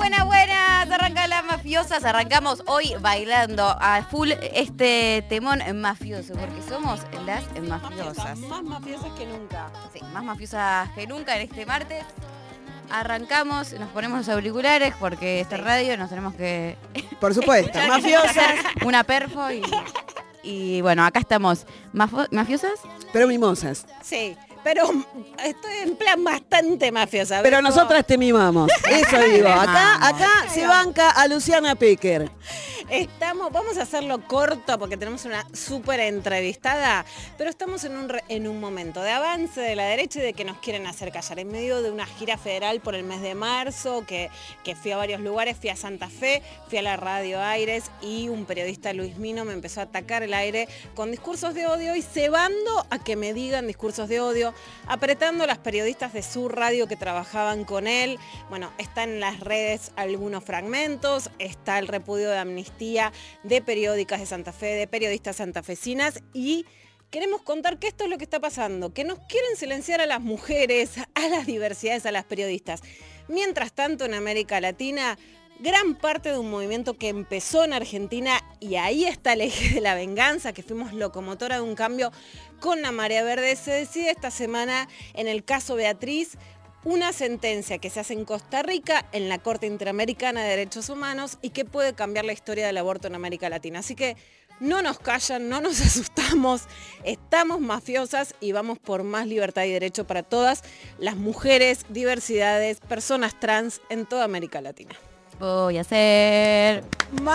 Buenas, arranca las mafiosas, arrancamos hoy bailando a full este temón mafioso, porque somos las mafiosas. Más mafiosas que nunca. Sí, más mafiosas que nunca en este martes. Arrancamos, nos ponemos los auriculares porque esta radio nos tenemos que... Por supuesto, mafiosas. Una perfo y bueno, acá estamos mafiosas. Pero mimosas. Sí, pero estoy en plan bastante mafiosa. Pero nosotras te mimamos, eso digo. Acá se banca a Luciana Pecker. Vamos a hacerlo corto porque tenemos una súper entrevistada, pero estamos en un momento de avance de la derecha y de que nos quieren hacer callar. En medio de una gira federal por el mes de marzo, que fui a varios lugares, fui a Santa Fe, fui a la Radio Aires y un periodista, Luis Mino, me empezó a atacar el aire con discursos de odio y cebando a que me digan discursos de odio, apretando a las periodistas de su radio que trabajaban con él. Bueno, está en las redes algunos fragmentos, está el repudio de Amnistía de periódicas de Santa Fe, de periodistas santafesinas, y queremos contar que esto es lo que está pasando, que nos quieren silenciar a las mujeres, a las diversidades, a las periodistas. Mientras tanto, en América Latina, gran parte de un movimiento que empezó en Argentina, y ahí está el eje de la venganza, que fuimos locomotora de un cambio con la Marea Verde, se decide esta semana en el caso Beatriz, una sentencia que se hace en Costa Rica, en la Corte Interamericana de Derechos Humanos, y que puede cambiar la historia del aborto en América Latina. Así que no nos callan, no nos asustamos, estamos mafiosas y vamos por más libertad y derecho para todas las mujeres, diversidades, personas trans en toda América Latina. Voy a ser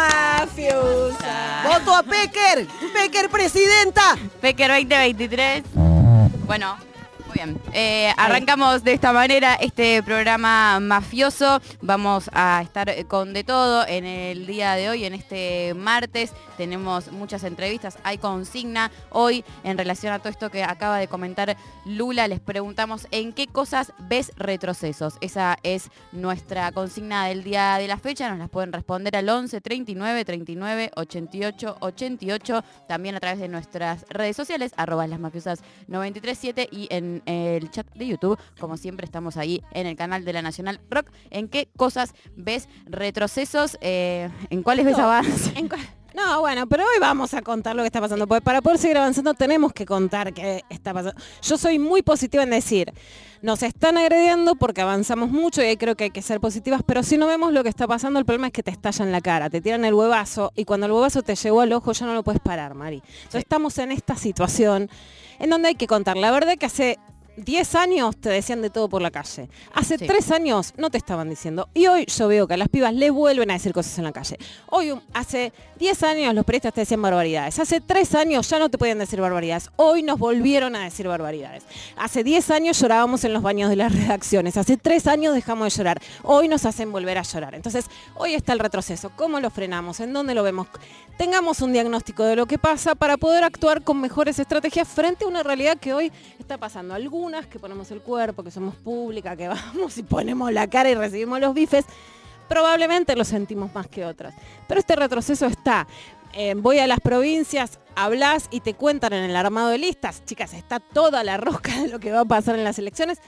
mafiosa. ¡Voto a Pecker! ¡Pecker presidenta! Pecker 2023. Bueno, muy bien. Arrancamos de esta manera este programa mafioso. Vamos a estar con de todo en el día de hoy, en este martes. Tenemos muchas entrevistas, hay consigna. Hoy, en relación a todo esto que acaba de comentar Lula, les preguntamos en qué cosas ves retrocesos. Esa es nuestra consigna del día de la fecha. Nos las pueden responder al 11 39 39 88 88. También a través de nuestras redes sociales, @lasmafiosas937, y en el chat de YouTube, como siempre estamos ahí en el canal de la Nacional Rock. ¿En qué cosas ves retrocesos? ¿En cuáles ves avances? No, bueno, pero hoy vamos a contar lo que está pasando, porque para poder seguir avanzando tenemos que contar qué está pasando. Yo soy muy positiva en decir, nos están agrediendo porque avanzamos mucho y ahí creo que hay que ser positivas, pero si no vemos lo que está pasando, el problema es que te estallan la cara, te tiran el huevazo y cuando el huevazo te llegó al ojo ya no lo puedes parar, Mari. Entonces estamos en esta situación en donde hay que contar. La verdad que hace 10 años te decían de todo por la calle. Hace 3 años no te estaban diciendo. Y hoy yo veo que a las pibas le vuelven a decir cosas en la calle. Hace 10 años los periodistas te decían barbaridades. Hace 3 años ya no te podían decir barbaridades. Hoy nos volvieron a decir barbaridades. Hace 10 años llorábamos en los baños de las redacciones. Hace 3 años dejamos de llorar. Hoy nos hacen volver a llorar. Entonces, hoy está el retroceso. ¿Cómo lo frenamos? ¿En dónde lo vemos? Tengamos un diagnóstico de lo que pasa para poder actuar con mejores estrategias frente a una realidad que hoy está pasando. Algunas que ponemos el cuerpo, que somos pública, que vamos y ponemos la cara y recibimos los bifes, probablemente lo sentimos más que otras. Pero este retroceso está. Voy a las provincias, hablas y te cuentan en el armado de listas. Chicas, está toda la rosca de lo que va a pasar en las elecciones.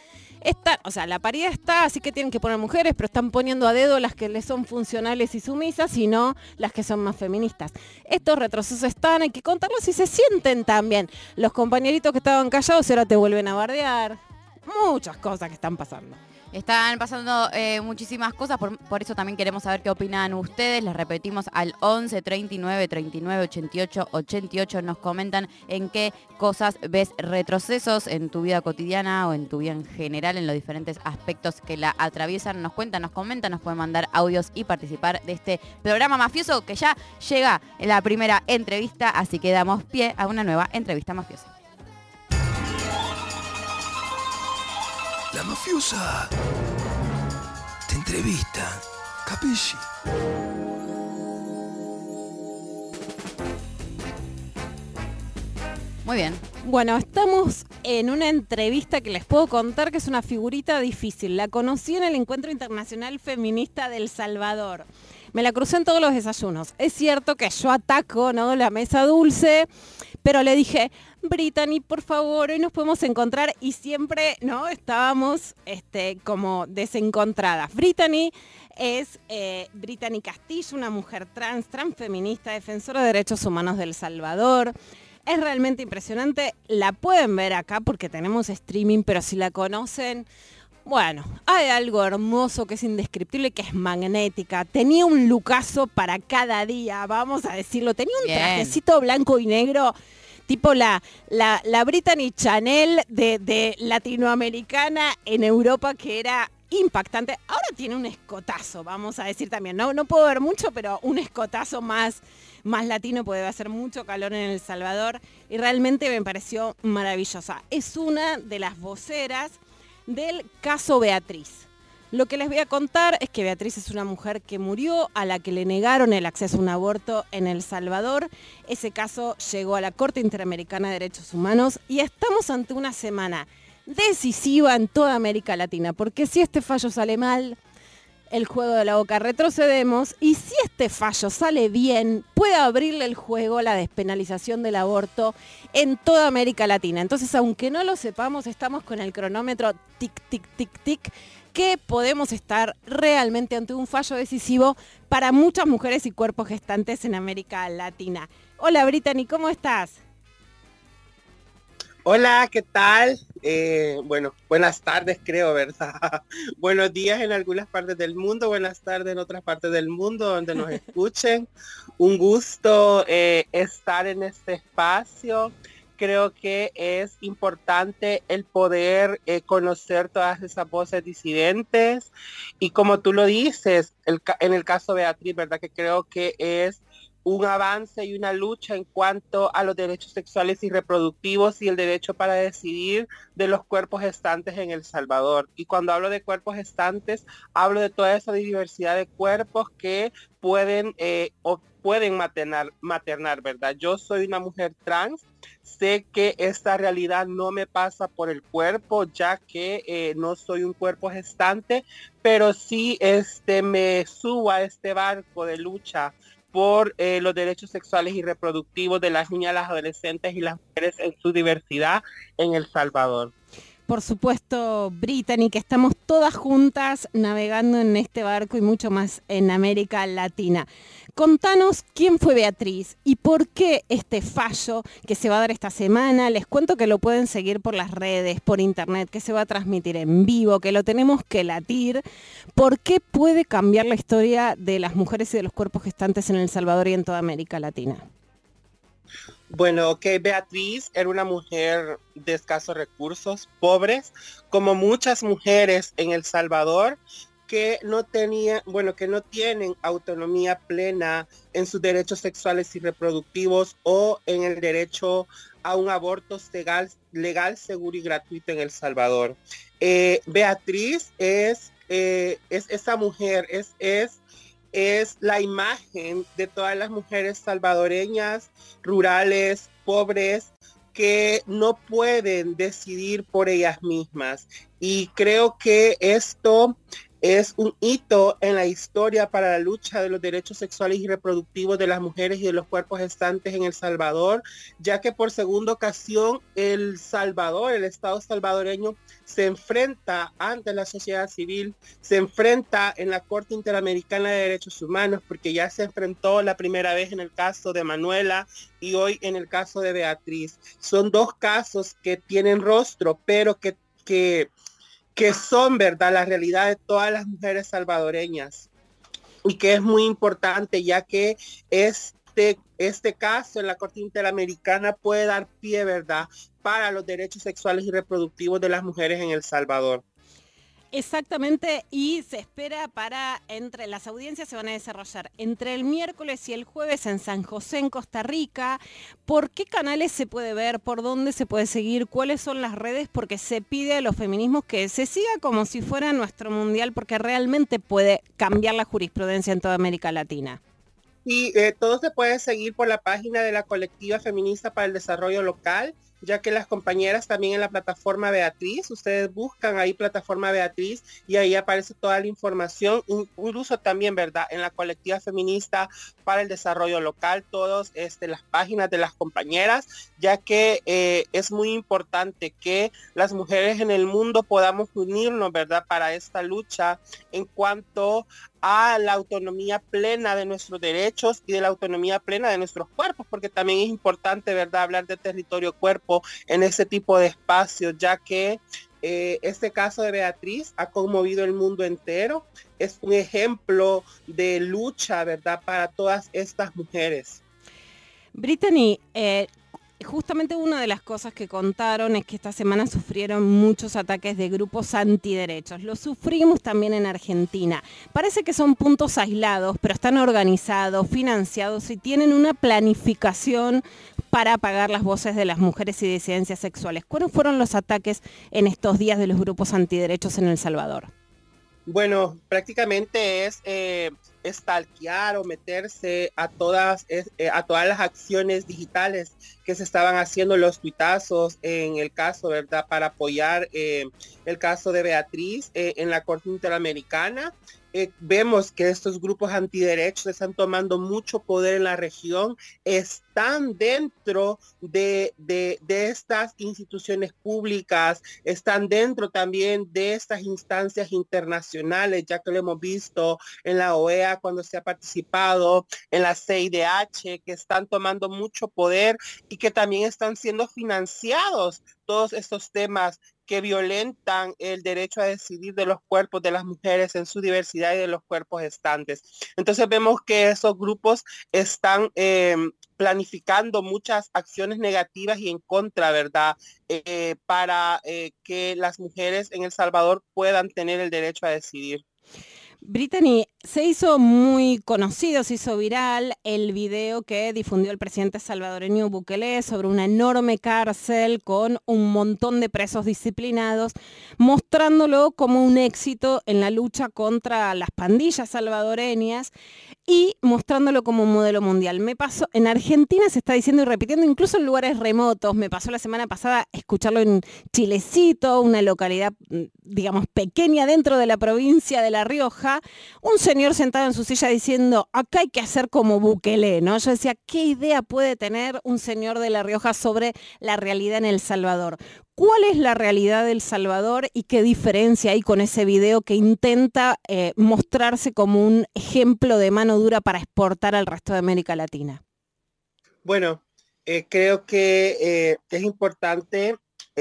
La paridad está, así que tienen que poner mujeres, pero están poniendo a dedo las que les son funcionales y sumisas y no las que son más feministas. Estos retrocesos están, hay que contarlos y se sienten también. Los compañeritos que estaban callados ahora te vuelven a bardear. Muchas cosas que están pasando. Están pasando muchísimas cosas, por eso también queremos saber qué opinan ustedes. Les repetimos al 11 39 39 88 88. Nos comentan en qué cosas ves retrocesos en tu vida cotidiana o en tu vida en general, en los diferentes aspectos que la atraviesan. Nos cuentan, nos comentan, nos pueden mandar audios y participar de este programa mafioso que ya llega en la primera entrevista, así que damos pie a una nueva entrevista mafiosa. La mafiosa te entrevista, capisci? Muy bien. Bueno, estamos en una entrevista que les puedo contar que es una figurita difícil. La conocí en el Encuentro Internacional Feminista del Salvador. Me la crucé en todos los desayunos. Es cierto que yo ataco, ¿no?, la mesa dulce, pero le dije, Brittany, por favor, hoy nos podemos encontrar, y siempre, ¿no? Estábamos como desencontradas. Brittany es Brittany Castillo, una mujer transfeminista, defensora de derechos humanos de El Salvador. Es realmente impresionante, la pueden ver acá porque tenemos streaming, pero si la conocen, bueno, hay algo hermoso que es indescriptible, que es magnética. Tenía un lookazo para cada día, vamos a decirlo. Tenía un trajecito blanco y negro, tipo la Brittany Chanel de latinoamericana en Europa, que era impactante. Ahora tiene un escotazo, vamos a decir también. No puedo ver mucho, pero un escotazo más latino, puede hacer mucho calor en El Salvador, y realmente me pareció maravillosa. Es una de las voceras del caso Beatriz. Lo que les voy a contar es que Beatriz es una mujer que murió, a la que le negaron el acceso a un aborto en El Salvador. Ese caso llegó a la Corte Interamericana de Derechos Humanos y estamos ante una semana decisiva en toda América Latina, porque si este fallo sale mal, el juego de la boca retrocedemos, y si este fallo sale bien, puede abrirle el juego a la despenalización del aborto en toda América Latina. Entonces, aunque no lo sepamos, estamos con el cronómetro tic, tic, tic, tic, que podemos estar realmente ante un fallo decisivo para muchas mujeres y cuerpos gestantes en América Latina. Hola Brittany, ¿cómo estás? Hola, ¿qué tal? Bueno, buenas tardes creo, ¿verdad? Buenos días en algunas partes del mundo, buenas tardes en otras partes del mundo donde nos escuchen. Un gusto estar en este espacio. Creo que es importante el poder conocer todas esas voces disidentes. Y como tú lo dices, en el caso de Beatriz, ¿verdad? Que creo que es un avance y una lucha en cuanto a los derechos sexuales y reproductivos y el derecho para decidir de los cuerpos gestantes en El Salvador. Y cuando hablo de cuerpos gestantes, hablo de toda esa diversidad de cuerpos que pueden maternar, ¿verdad? Yo soy una mujer trans, sé que esta realidad no me pasa por el cuerpo, ya que no soy un cuerpo gestante, pero sí me subo a este barco de lucha por los derechos sexuales y reproductivos de las niñas, las adolescentes y las mujeres en su diversidad en El Salvador. Por supuesto, Brittany, que estamos todas juntas navegando en este barco y mucho más en América Latina. Contanos quién fue Beatriz y por qué este fallo que se va a dar esta semana. Les cuento que lo pueden seguir por las redes, por internet, que se va a transmitir en vivo, que lo tenemos que latir. ¿Por qué puede cambiar la historia de las mujeres y de los cuerpos gestantes en El Salvador y en toda América Latina? Bueno, Beatriz era una mujer de escasos recursos, pobres, como muchas mujeres en El Salvador, que no tienen autonomía plena en sus derechos sexuales y reproductivos o en el derecho a un aborto legal, seguro y gratuito en El Salvador. Beatriz es esa mujer, es la imagen de todas las mujeres salvadoreñas, rurales, pobres, que no pueden decidir por ellas mismas. Y creo que esto es un hito en la historia para la lucha de los derechos sexuales y reproductivos de las mujeres y de los cuerpos gestantes en El Salvador, ya que por segunda ocasión El Salvador, el Estado salvadoreño, se enfrenta ante la sociedad civil, se enfrenta en la Corte Interamericana de Derechos Humanos, porque ya se enfrentó la primera vez en el caso de Manuela y hoy en el caso de Beatriz. Son dos casos que tienen rostro, pero que son, ¿verdad?, la realidad de todas las mujeres salvadoreñas, y que es muy importante, ya que este caso en la Corte Interamericana puede dar pie, ¿verdad?, para los derechos sexuales y reproductivos de las mujeres en El Salvador. Exactamente, y se espera las audiencias se van a desarrollar entre el miércoles y el jueves en San José, en Costa Rica. ¿Por qué canales se puede ver? ¿Por dónde se puede seguir? ¿Cuáles son las redes? Porque se pide a los feminismos que se siga como si fuera nuestro mundial, porque realmente puede cambiar la jurisprudencia en toda América Latina. Y todo se puede seguir por la página de la Colectiva Feminista para el Desarrollo Local, ya que las compañeras también en la plataforma Beatriz, ustedes buscan ahí plataforma Beatriz y ahí aparece toda la información, incluso también, ¿verdad? En la colectiva feminista para el desarrollo local, todas las páginas de las compañeras, ya que es muy importante que las mujeres en el mundo podamos unirnos, ¿verdad? Para esta lucha en cuanto a la autonomía plena de nuestros derechos y de la autonomía plena de nuestros cuerpos, porque también es importante, ¿verdad?, hablar de territorio cuerpo en ese tipo de espacios, ya que este caso de Beatriz ha conmovido el mundo entero. Es un ejemplo de lucha, ¿verdad?, para todas estas mujeres. Brittany, justamente una de las cosas que contaron es que esta semana sufrieron muchos ataques de grupos antiderechos. Lo sufrimos también en Argentina. Parece que son puntos aislados, pero están organizados, financiados y tienen una planificación para apagar las voces de las mujeres y disidencias sexuales. ¿Cuáles fueron los ataques en estos días de los grupos antiderechos en El Salvador? Bueno, prácticamente es stalkear o meterse a todas las acciones digitales que se estaban haciendo, los tuitazos en el caso, ¿verdad?, para apoyar el caso de Beatriz en la Corte Interamericana. Vemos que estos grupos antiderechos están tomando mucho poder en la región, están dentro de estas instituciones públicas, están dentro también de estas instancias internacionales, ya que lo hemos visto en la OEA cuando se ha participado, en la CIDH, que están tomando mucho poder y que también están siendo financiados todos estos temas que violentan el derecho a decidir de los cuerpos de las mujeres en su diversidad y de los cuerpos gestantes. Entonces vemos que esos grupos están planificando muchas acciones negativas y en contra, ¿verdad? Para que las mujeres en El Salvador puedan tener el derecho a decidir. Brittany, se hizo muy conocido, se hizo viral el video que difundió el presidente salvadoreño Bukele sobre una enorme cárcel con un montón de presos disciplinados, mostrándolo como un éxito en la lucha contra las pandillas salvadoreñas y mostrándolo como un modelo mundial. Me pasó, en Argentina se está diciendo y repitiendo, incluso en lugares remotos, me pasó la semana pasada escucharlo en Chilecito, una localidad, digamos, pequeña dentro de la provincia de La Rioja, un señor sentado en su silla diciendo, acá hay que hacer como Bukele, ¿no? Yo decía, ¿qué idea puede tener un señor de La Rioja sobre la realidad en El Salvador? ¿Cuál es la realidad de El Salvador y qué diferencia hay con ese video que intenta mostrarse como un ejemplo de mano dura para exportar al resto de América Latina? Bueno, creo que es importante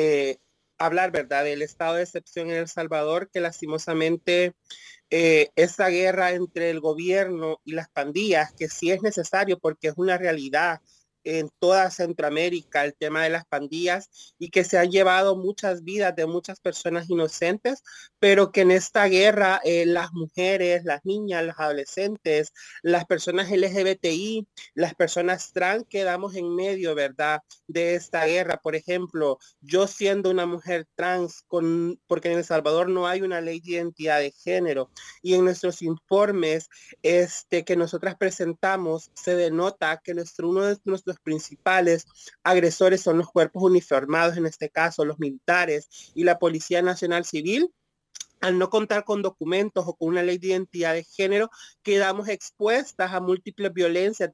hablar, ¿verdad?, del estado de excepción en El Salvador, que lastimosamente esta guerra entre el gobierno y las pandillas, que sí es necesario porque es una realidad en toda Centroamérica, el tema de las pandillas, y que se han llevado muchas vidas de muchas personas inocentes, pero que en esta guerra las mujeres, las niñas, los adolescentes, las personas LGBTI, las personas trans quedamos en medio, ¿verdad?, de esta guerra. Por ejemplo, yo siendo una mujer trans, porque en El Salvador no hay una ley de identidad de género, y en nuestros informes que nosotras presentamos se denota que uno de nuestros principales agresores son los cuerpos uniformados, en este caso los militares y la Policía Nacional Civil. Al no contar con documentos o con una ley de identidad de género, quedamos expuestas a múltiples violencias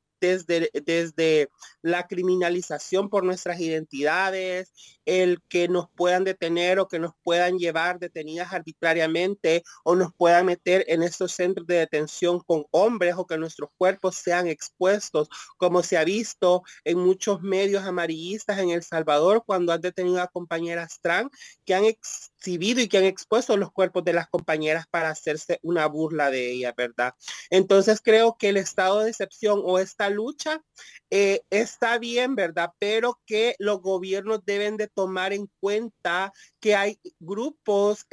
desde la criminalización por nuestras identidades, el que nos puedan detener o que nos puedan llevar detenidas arbitrariamente o nos puedan meter en estos centros de detención con hombres o que nuestros cuerpos sean expuestos, como se ha visto en muchos medios amarillistas en El Salvador cuando han detenido a compañeras trans que han exhibido y que han expuesto los cuerpos de las compañeras para hacerse una burla de ellas, ¿verdad? Entonces creo que el estado de excepción o esta lucha está bien, ¿verdad? Pero que los gobiernos deben de tomar en cuenta que hay grupos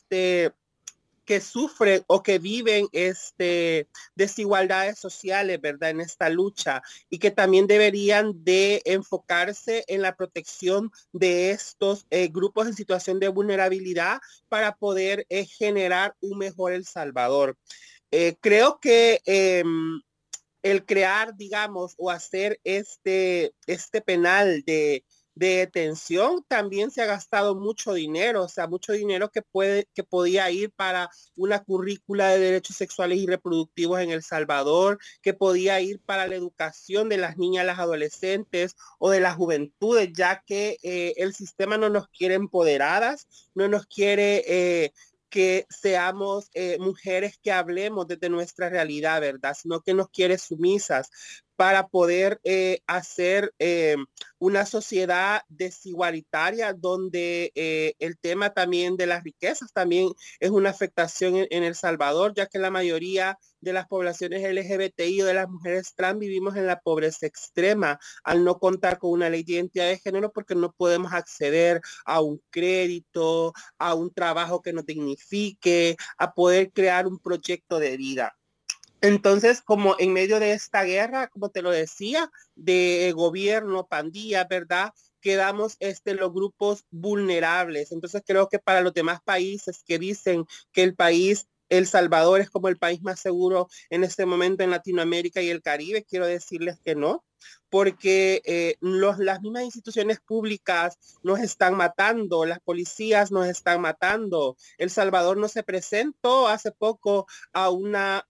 que sufren o que viven desigualdades sociales, ¿verdad?, en esta lucha, y que también deberían de enfocarse en la protección de estos grupos en situación de vulnerabilidad para poder generar un mejor El Salvador. Creo que el crear, digamos, o hacer este penal de de detención, también se ha gastado mucho dinero, o sea, mucho dinero que podía ir para una currícula de derechos sexuales y reproductivos en El Salvador, que podía ir para la educación de las niñas, las adolescentes o de las juventudes, ya que el sistema no nos quiere empoderadas, no nos quiere que seamos mujeres que hablemos desde nuestra realidad, ¿verdad? Sino que nos quiere sumisas para poder hacer una sociedad desigualitaria donde el tema también de las riquezas también es una afectación en El Salvador, ya que la mayoría de las poblaciones LGBTI o de las mujeres trans vivimos en la pobreza extrema al no contar con una ley de identidad de género porque no podemos acceder a un crédito, a un trabajo que nos dignifique, a poder crear un proyecto de vida. Entonces, como en medio de esta guerra, como te lo decía, de gobierno, pandilla, ¿verdad? Quedamos los grupos vulnerables. Entonces, creo que para los demás países que dicen que El Salvador es como el país más seguro en este momento en Latinoamérica y el Caribe, quiero decirles que no, porque las mismas instituciones públicas nos están matando, las policías nos están matando. El Salvador no se presentó hace poco a una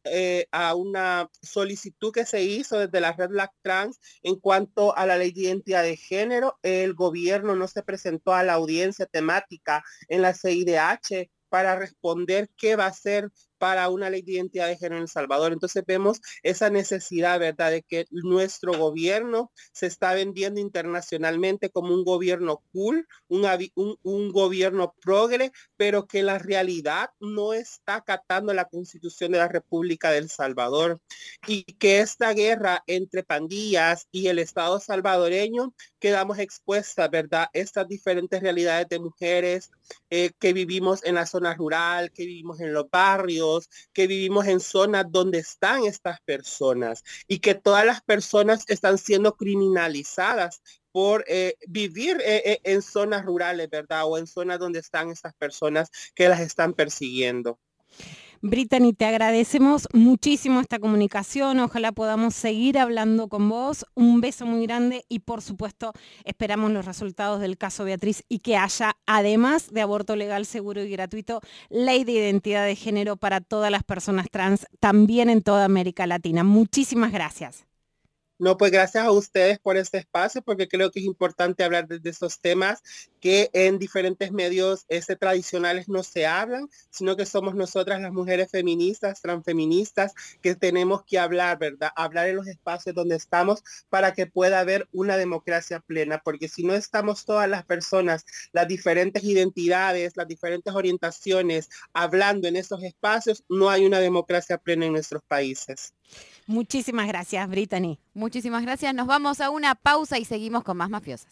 solicitud que se hizo desde la red Black Trans en cuanto a la ley de identidad de género. El gobierno no se presentó a la audiencia temática en la CIDH para responder qué va a hacer para una ley de identidad de género en El Salvador. Entonces vemos esa necesidad, ¿verdad?, de que nuestro gobierno se está vendiendo internacionalmente como un gobierno cool, un gobierno progre, pero que la realidad no está acatando la Constitución de la República de El Salvador, y que esta guerra entre pandillas y el Estado salvadoreño quedamos expuestas, ¿verdad?, estas diferentes realidades de mujeres que vivimos en la zona rural, que vivimos en los barrios, que vivimos en zonas donde están estas personas, y que todas las personas están siendo criminalizadas por vivir en zonas rurales, ¿verdad? O en zonas donde están estas personas que las están persiguiendo. Brittany, te agradecemos muchísimo esta comunicación, ojalá podamos seguir hablando con vos, un beso muy grande y por supuesto esperamos los resultados del caso Beatriz y que haya, además de aborto legal, seguro y gratuito, ley de identidad de género para todas las personas trans, también en toda América Latina. Muchísimas gracias. No, pues gracias a ustedes por este espacio, porque creo que es importante hablar de estos temas que en diferentes medios tradicionales no se hablan, sino que somos nosotras las mujeres feministas, transfeministas, que tenemos que hablar, ¿verdad? Hablar en los espacios donde estamos para que pueda haber una democracia plena, porque si no estamos todas las personas, las diferentes identidades, las diferentes orientaciones, hablando en esos espacios, no hay una democracia plena en nuestros países. Muchísimas gracias, Brittany. Muchísimas gracias. Nos vamos a una pausa y seguimos con más mafiosas.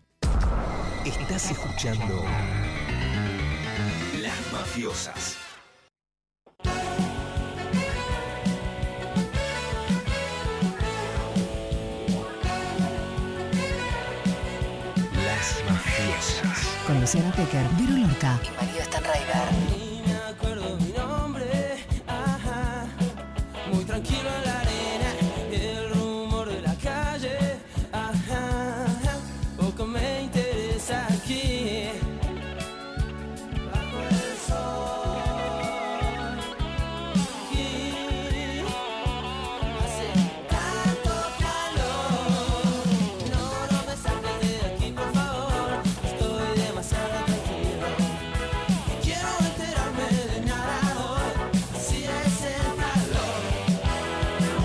Estás escuchando Las Mafiosas. Las Mafiosas. Con Luciana Pecker, Vero Lorca y Mario Stanraiver. Ni me acuerdo mi nombre, ajá, muy tranquilo en la arena, el rumor de la calle, ajá, poco me interesa aquí, bajo el sol, aquí, hace tanto calor, no me saques de aquí por favor, estoy demasiado tranquilo, quiero enterarme de nada hoy, así es el calor.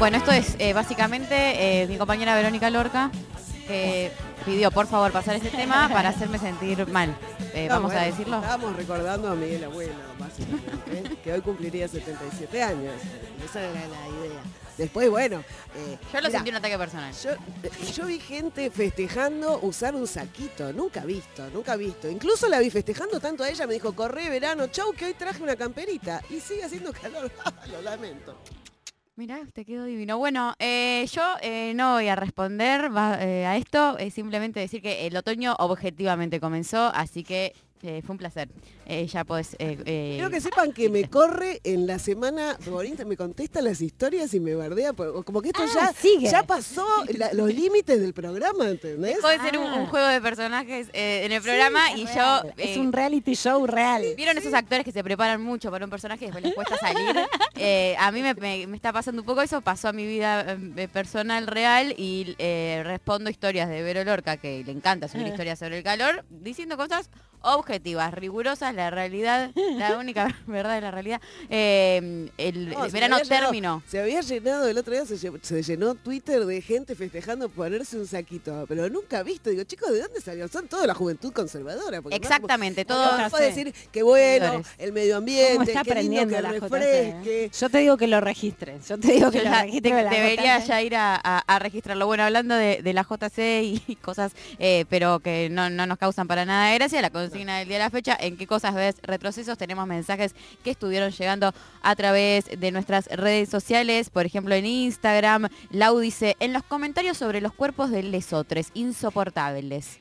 Bueno, esto es básicamente mi compañera Verónica Lorca, que pidió por favor pasar este tema para hacerme sentir mal. Vamos a decirlo. Estábamos recordando a Miguel Abuelo, básicamente, que hoy cumpliría 77 años. Esa era la idea. Después, bueno... Yo lo sentí un ataque personal. Yo vi gente festejando usar un saquito. Nunca visto. Incluso la vi festejando tanto a ella, me dijo, corre verano, chau, que hoy traje una camperita. Y sigue haciendo calor. Lo lamento. Mirá, te quedó divino. Bueno, yo no voy a responder a esto, simplemente decir que el otoño objetivamente comenzó, así que fue un placer. Ya podés... Quiero que sepan que me corre en la semana, Bonita me contesta las historias y me bardea, como que esto ya pasó los límites del programa, ¿entendés? Puede ser un juego de personajes en el programa y yo... es un reality show real. ¿Vieron esos actores que se preparan mucho para un personaje y después les cuesta salir? A mí me está pasando un poco eso, pasó a mi vida personal real y respondo historias de Vero Lorca, que le encanta subir historias sobre el calor, diciendo cosas objetivas, rigurosas, la realidad, la única verdad de la realidad. El verano terminó. Se había llenado, el otro día se llenó Twitter de gente festejando ponerse un saquito, pero nunca visto. Digo, chicos, ¿de dónde salió? Son toda la juventud conservadora. Exactamente, todo. No puede decir que bueno, el medio ambiente, está qué lindo que la refresque. Yo te digo que lo registres. Debería ya ir a registrarlo. Bueno, hablando de la JC y cosas, pero que no nos causan para nada de gracia, la consigna del día de la fecha, ¿en qué cosas ves retrocesos? Tenemos mensajes que estuvieron llegando a través de nuestras redes sociales, por ejemplo en Instagram. Lau dice, en los comentarios sobre los cuerpos de lesotres, insoportables.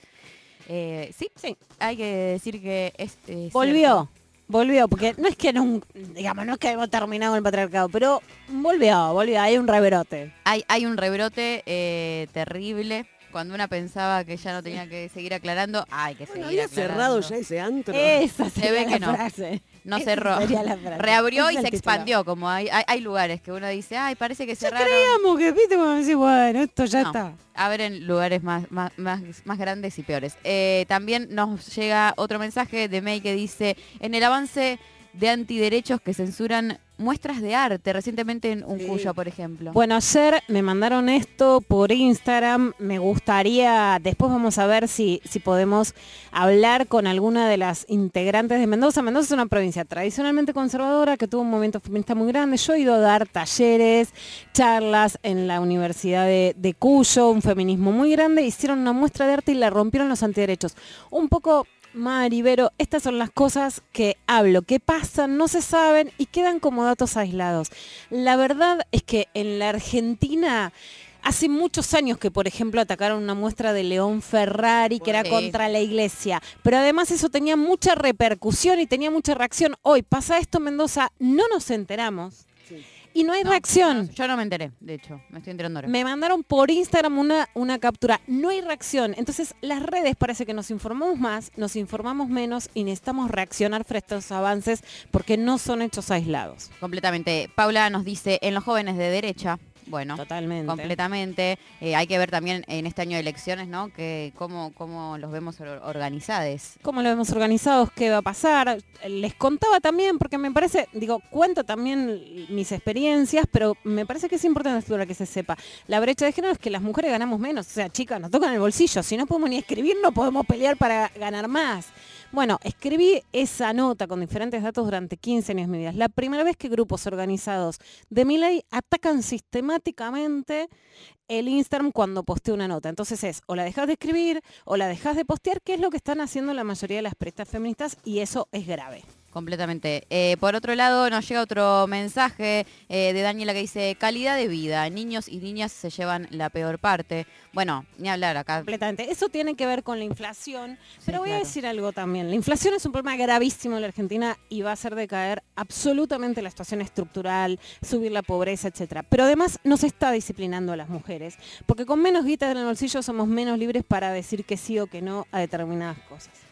Sí, hay que decir que es volvió, porque no es que no es que hemos terminado el patriarcado, pero volvió, hay un rebrote. Hay un rebrote terrible. Cuando una pensaba que ya no tenía que seguir aclarando, hay que seguir había aclarando. cerrado ya ese antro. Esa Se ve que no. Frase. No cerró. Reabrió y se expandió, como hay lugares que uno dice, ay, parece que cerraron. Creíamos que, viste, como decís, bueno, esto ya está. Abren lugares más grandes y peores. También nos llega otro mensaje de May que dice, en el avance de antiderechos que censuran muestras de arte, recientemente en Uncuyo, por ejemplo. Bueno, ayer me mandaron esto por Instagram, me gustaría, después vamos a ver si podemos hablar con alguna de las integrantes de Mendoza. Mendoza es una provincia tradicionalmente conservadora que tuvo un movimiento feminista muy grande. Yo he ido a dar talleres, charlas en la Universidad de Cuyo, un feminismo muy grande, hicieron una muestra de arte y la rompieron los antiderechos. Un poco... Mari, Vero, estas son las cosas que hablo, que pasan, no se saben y quedan como datos aislados. La verdad es que en la Argentina hace muchos años que, por ejemplo, atacaron una muestra de León Ferrari, que era contra la iglesia, pero además eso tenía mucha repercusión y tenía mucha reacción. Hoy pasa esto en Mendoza, no nos enteramos. Y no hay reacción. Yo no me enteré, de hecho, me estoy enterando ahora. Me mandaron por Instagram una captura. No hay reacción. Entonces, las redes parece que nos informamos más, nos informamos menos y necesitamos reaccionar frente a estos avances porque no son hechos aislados. Completamente. Paula nos dice, en los jóvenes de derecha, bueno, totalmente, completamente. Hay que ver también en este año de elecciones, ¿no? Que cómo los vemos organizados. ¿Cómo los vemos organizados? ¿Qué va a pasar? Les contaba también, porque me parece, cuento también mis experiencias, pero me parece que es importante para que se sepa. La brecha de género es que las mujeres ganamos menos. O sea, chicas, nos tocan el bolsillo. Si no podemos ni escribir, no podemos pelear para ganar más. Bueno, escribí esa nota con diferentes datos durante 15 años de mi vida. Es la primera vez que grupos organizados de Milei atacan sistemáticamente el Instagram cuando posteo una nota. Entonces es, o la dejas de escribir, o la dejas de postear, que es lo que están haciendo la mayoría de las periodistas feministas, y eso es grave. Completamente. Por otro lado, nos llega otro mensaje de Daniela que dice, calidad de vida, niños y niñas se llevan la peor parte. Bueno, ni hablar acá. Completamente. Eso tiene que ver con la inflación, pero voy a decir algo también. La inflación es un problema gravísimo en la Argentina y va a hacer decaer absolutamente la situación estructural, subir la pobreza, etcétera. Pero además nos está disciplinando a las mujeres, porque con menos guita en el bolsillo somos menos libres para decir que sí o que no a determinadas cosas.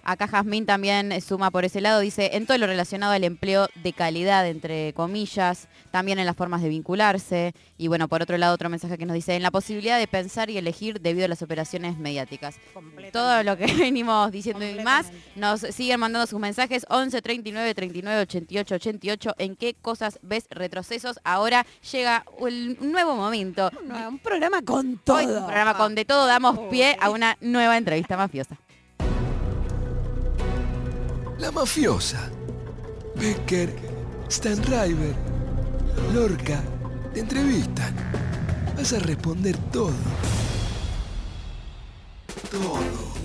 Acá Jazmín también suma por ese lado, dice, en todo lo relacionado al empleo de calidad, entre comillas, también en las formas de vincularse. Y bueno, por otro lado, otro mensaje que nos dice, en la posibilidad de pensar y elegir debido a las operaciones mediáticas. Todo lo que venimos diciendo y más, nos siguen mandando sus mensajes, 11 39 39 88 88, en qué cosas ves retrocesos. Ahora llega un nuevo momento. Un programa con todo. Hoy, un programa con de todo, damos pie a una nueva entrevista mafiosa. La mafiosa. Becker, Stanriver, Lorca, te entrevistan. Vas a responder todo. Todo.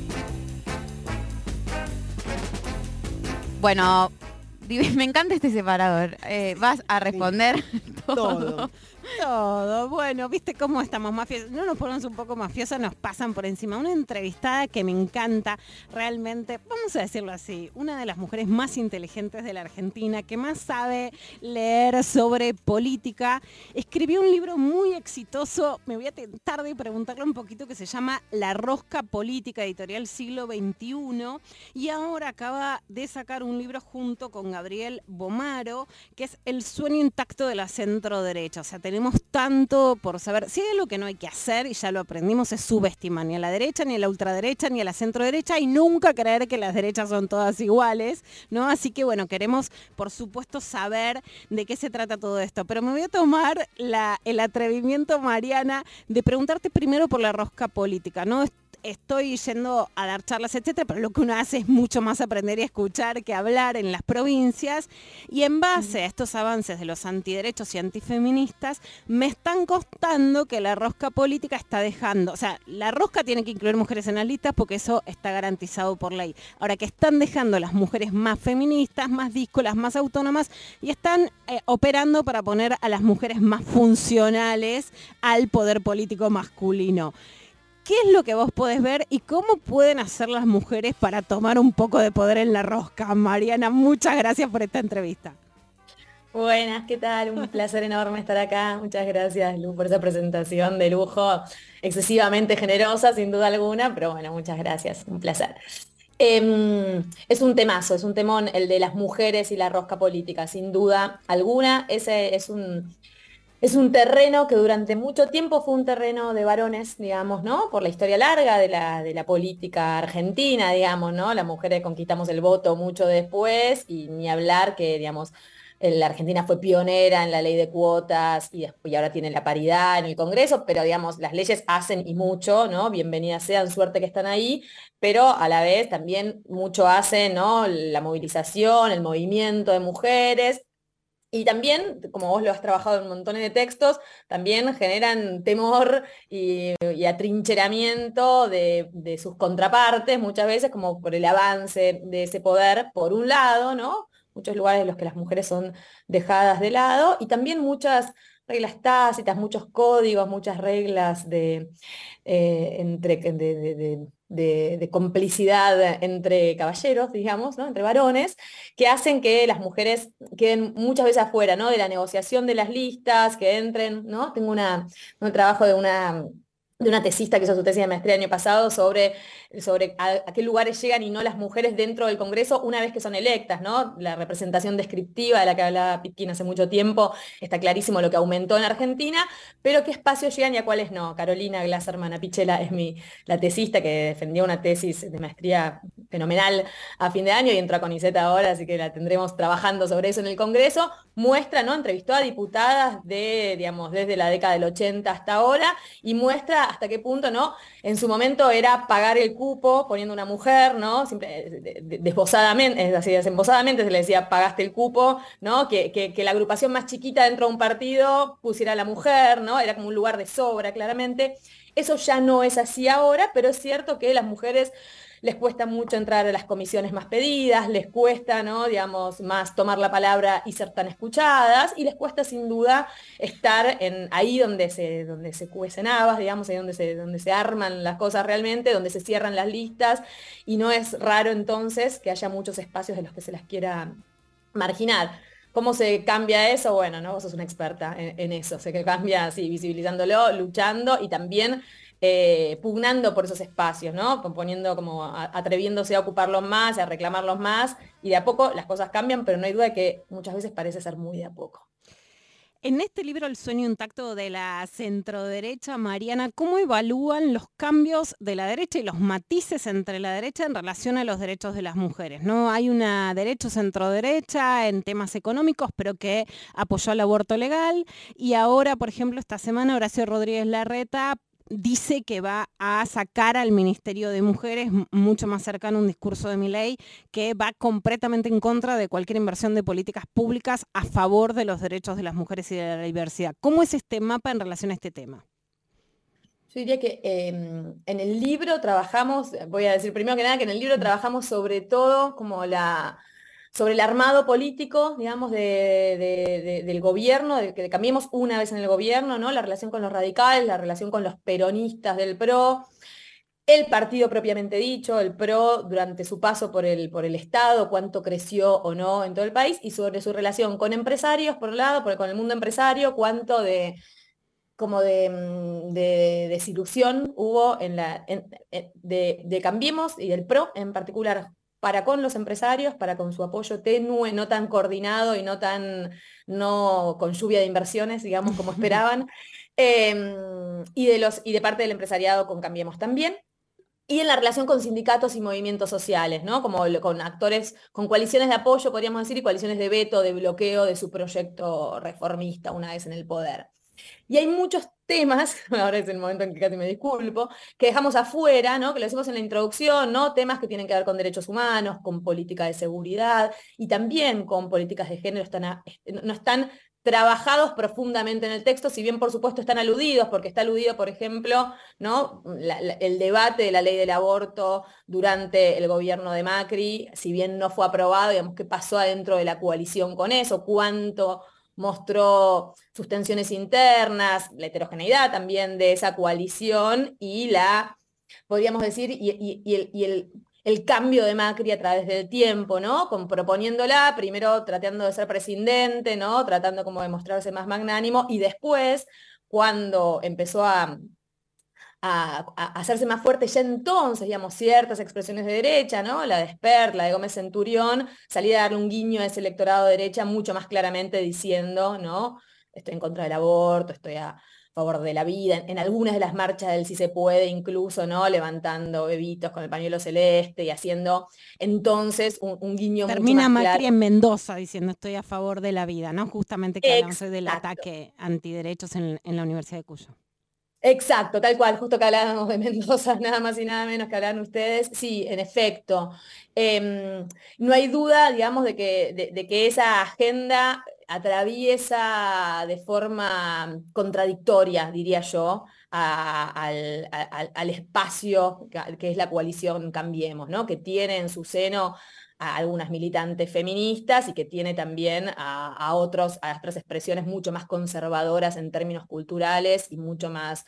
Bueno, me encanta este separador. Vas a responder todo. Todo. Bueno, ¿viste cómo estamos mafiosos? No nos ponemos un poco mafiosas, nos pasan por encima. Una entrevistada que me encanta, realmente, vamos a decirlo así, una de las mujeres más inteligentes de la Argentina, que más sabe leer sobre política. Escribió un libro muy exitoso, me voy a tentar de preguntarle un poquito, que se llama La Rosca Política, editorial Siglo XXI, y ahora acaba de sacar un libro junto con Gabriel Bomaro, que es El sueño intacto de la centro-derecha. O sea, tenemos tanto por saber. Si hay algo que no hay que hacer, y ya lo aprendimos, es subestimar ni a la derecha, ni a la ultraderecha, ni a la centro-derecha, y nunca creer que las derechas son todas iguales, ¿no? Así que bueno, queremos, por supuesto, saber de qué se trata todo esto. Pero me voy a tomar el atrevimiento, Mariana, de preguntarte primero por la rosca política, ¿no? Estoy yendo a dar charlas, etcétera, pero lo que uno hace es mucho más aprender y escuchar que hablar en las provincias. Y en base a estos avances de los antiderechos y antifeministas, me están costando que la rosca política está dejando, o sea, la rosca tiene que incluir mujeres en las listas porque eso está garantizado por ley. Ahora, que están dejando las mujeres más feministas, más díscolas, más autónomas, y están operando para poner a las mujeres más funcionales al poder político masculino. ¿Qué es lo que vos podés ver y cómo pueden hacer las mujeres para tomar un poco de poder en la rosca? Mariana, muchas gracias por esta entrevista. Buenas, ¿qué tal? Un placer enorme estar acá. Muchas gracias, Lu, por esa presentación de lujo, excesivamente generosa, sin duda alguna, pero bueno, muchas gracias, un placer. Es un temazo, es un temón el de las mujeres y la rosca política, sin duda alguna. Ese es un terreno que durante mucho tiempo fue un terreno de varones, digamos, ¿no? Por la historia larga de la política argentina, digamos, ¿no? Las mujeres conquistamos el voto mucho después, y ni hablar que, digamos, la Argentina fue pionera en la ley de cuotas y ahora tiene la paridad en el Congreso, pero digamos, las leyes hacen y mucho, ¿no? Bienvenidas sean, suerte que están ahí, pero a la vez también mucho hace, ¿no? La movilización, el movimiento de mujeres. Y también, como vos lo has trabajado en un montón de textos, también generan temor y atrincheramiento de sus contrapartes, muchas veces como por el avance de ese poder, por un lado, ¿no? Muchos lugares en los que las mujeres son dejadas de lado, y también muchas reglas tácitas, muchos códigos, muchas reglas de complicidad entre caballeros, digamos, ¿no? Entre varones, que hacen que las mujeres queden muchas veces afuera, ¿no? De la negociación de las listas, que entren, ¿no? Tengo un trabajo de una tesista que hizo su tesis de maestría el año pasado sobre a qué lugares llegan y no las mujeres dentro del Congreso una vez que son electas, ¿no? La representación descriptiva de la que hablaba Pitkin hace mucho tiempo, está clarísimo lo que aumentó en Argentina, pero qué espacios llegan y a cuáles no. Carolina Glasserman Apichela es la tesista que defendió una tesis de maestría fenomenal a fin de año y entró a CONICET ahora, así que la tendremos trabajando sobre eso en el Congreso. Muestra, ¿no? Entrevistó a diputadas digamos, desde la década del 80 hasta ahora, y muestra hasta qué punto, ¿no? En su momento era pagar el cupo poniendo una mujer, ¿no? Siempre desposadamente, es así, desembosadamente se le decía pagaste el cupo, ¿no? Que la agrupación más chiquita dentro de un partido pusiera a la mujer, ¿no? Era como un lugar de sobra, claramente. Eso ya no es así ahora, pero es cierto que las mujeres les cuesta mucho entrar a las comisiones más pedidas, les cuesta, ¿no? Digamos, más tomar la palabra y ser tan escuchadas, y les cuesta sin duda estar ahí donde se cuecen habas, digamos, ahí donde se arman las cosas realmente, donde se cierran las listas, y no es raro entonces que haya muchos espacios de los que se las quiera marginar. ¿Cómo se cambia eso? Bueno, ¿no? Vos sos una experta en eso, se cambia así, visibilizándolo, luchando, y también pugnando por esos espacios, ¿no? Poniendo como atreviéndose a ocuparlos más, a reclamarlos más, y de a poco las cosas cambian, pero no hay duda de que muchas veces parece ser muy de a poco. En este libro El sueño intacto de la centroderecha, Mariana, ¿cómo evalúan los cambios de la derecha y los matices entre la derecha en relación a los derechos de las mujeres? ¿No? Hay una derecha centroderecha en temas económicos, pero que apoyó el aborto legal, y ahora, por ejemplo, esta semana Horacio Rodríguez Larreta dice que va a sacar al Ministerio de Mujeres, mucho más cercano a un discurso de Milei, que va completamente en contra de cualquier inversión de políticas públicas a favor de los derechos de las mujeres y de la diversidad. ¿Cómo es este mapa en relación a este tema? Yo diría que en el libro trabajamos, voy a decir primero que nada que en el libro trabajamos sobre todo como sobre el armado político, digamos, del gobierno, de que Cambiemos una vez en el gobierno, ¿no? La relación con los radicales, la relación con los peronistas del PRO, el partido propiamente dicho, el PRO, durante su paso por el Estado, cuánto creció o no en todo el país, y sobre su relación con empresarios, por un lado, con el mundo empresario, cuánto de desilusión hubo de Cambiemos y del PRO en particular, para con los empresarios, para con su apoyo tenue, no tan coordinado y no con lluvia de inversiones, digamos, como esperaban, y de parte del empresariado con Cambiemos también. Y en la relación con sindicatos y movimientos sociales, ¿no? Como con actores, con coaliciones de apoyo, podríamos decir, y coaliciones de veto, de bloqueo de su proyecto reformista una vez en el poder. Y hay muchos temas, ahora es el momento en que casi me disculpo, que dejamos afuera, ¿no? Que lo decimos en la introducción, ¿no? Temas que tienen que ver con derechos humanos, con política de seguridad y también con políticas de género, no están trabajados profundamente en el texto, si bien por supuesto están aludidos, porque está aludido, por ejemplo, ¿no? El debate de la ley del aborto durante el gobierno de Macri, si bien no fue aprobado, digamos, qué pasó adentro de la coalición con eso, cuánto mostró sus tensiones internas, la heterogeneidad también de esa coalición y podríamos decir, el cambio de Macri a través del tiempo, ¿no? Proponiéndola, primero tratando de ser presidente, ¿no? Tratando como de mostrarse más magnánimo, y después, cuando empezó a hacerse más fuerte, ya entonces, digamos, ciertas expresiones de derecha, ¿no? La de Espert, la de Gómez Centurión, salía a darle un guiño a ese electorado de derecha mucho más claramente diciendo, ¿no? Estoy en contra del aborto, estoy a favor de la vida, en algunas de las marchas del Sí se puede incluso, ¿no? Levantando bebitos con el pañuelo celeste y haciendo entonces un guiño Termina mucho más Macri claro. en Mendoza diciendo estoy a favor de la vida, ¿no? Justamente que hablamos hoy del ataque antiderechos en la Universidad de Cuyo. Exacto, tal cual, justo que hablábamos de Mendoza, nada más y nada menos que hablaban ustedes. Sí, en efecto. No hay duda, digamos, de que esa agenda atraviesa de forma contradictoria, diría yo, al espacio que es la coalición Cambiemos, ¿no? Que tiene en su seno a algunas militantes feministas y que tiene también a otras expresiones mucho más conservadoras en términos culturales y mucho más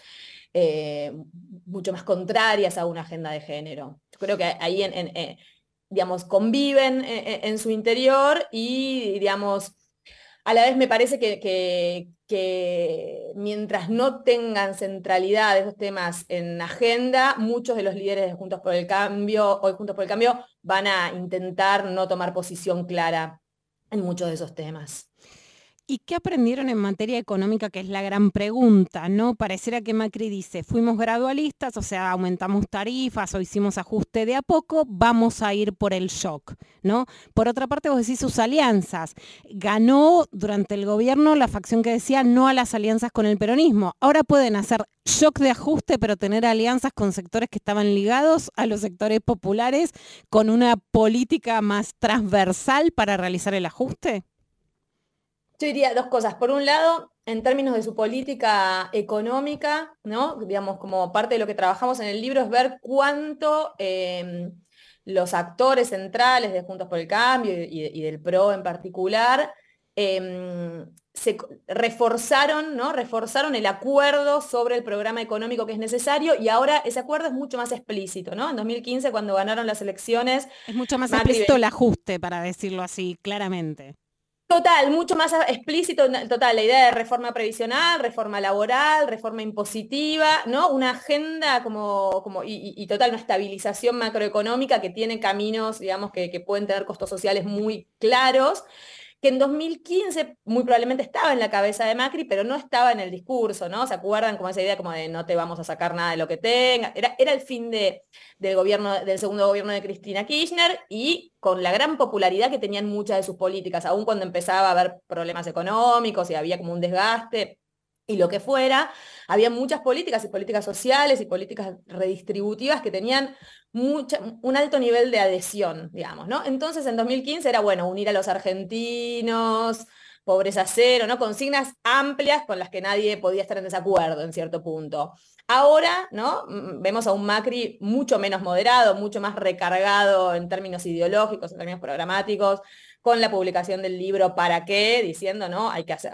contrarias a una agenda de género. Yo creo que ahí, digamos, conviven en su interior y, digamos, a la vez me parece que mientras no tengan centralidad de esos temas en agenda, muchos de los líderes de Juntos por el Cambio, hoy Juntos por el Cambio, van a intentar no tomar posición clara en muchos de esos temas. ¿Y qué aprendieron en materia económica, que es la gran pregunta, ¿no? Pareciera que Macri dice, fuimos gradualistas, o sea, aumentamos tarifas o hicimos ajuste de a poco, vamos a ir por el shock, ¿no? Por otra parte, vos decís sus alianzas. Ganó durante el gobierno la facción que decía no a las alianzas con el peronismo. Ahora pueden hacer shock de ajuste, pero tener alianzas con sectores que estaban ligados a los sectores populares, con una política más transversal para realizar el ajuste. Yo diría dos cosas. Por un lado, en términos de su política económica, ¿no? Digamos, como parte de lo que trabajamos en el libro, es ver cuánto los actores centrales de Juntos por el Cambio y del PRO en particular, se reforzaron, ¿no? Reforzaron el acuerdo sobre el programa económico que es necesario, y ahora ese acuerdo es mucho más explícito, ¿no? En 2015, cuando ganaron las elecciones... Es mucho más explícito el ajuste, para decirlo así, claramente. Total, mucho más explícito, total, la idea de reforma previsional, reforma laboral, reforma impositiva, ¿no? Una agenda y total, una estabilización macroeconómica que tiene caminos, digamos, que pueden tener costos sociales muy claros, que en 2015 muy probablemente estaba en la cabeza de Macri, pero no estaba en el discurso, ¿no? ¿Se acuerdan como esa idea como de no te vamos a sacar nada de lo que tenga? Era el fin del segundo gobierno de Cristina Kirchner y con la gran popularidad que tenían muchas de sus políticas, aun cuando empezaba a haber problemas económicos y había como un desgaste y lo que fuera, había muchas políticas y políticas sociales y políticas redistributivas que tenían un alto nivel de adhesión, digamos, ¿no? Entonces en 2015 era, bueno, unir a los argentinos, pobreza cero, ¿no? Consignas amplias con las que nadie podía estar en desacuerdo en cierto punto. Ahora, ¿no? Vemos a un Macri mucho menos moderado, mucho más recargado en términos ideológicos, en términos programáticos, con la publicación del libro ¿Para qué? Diciendo, ¿no?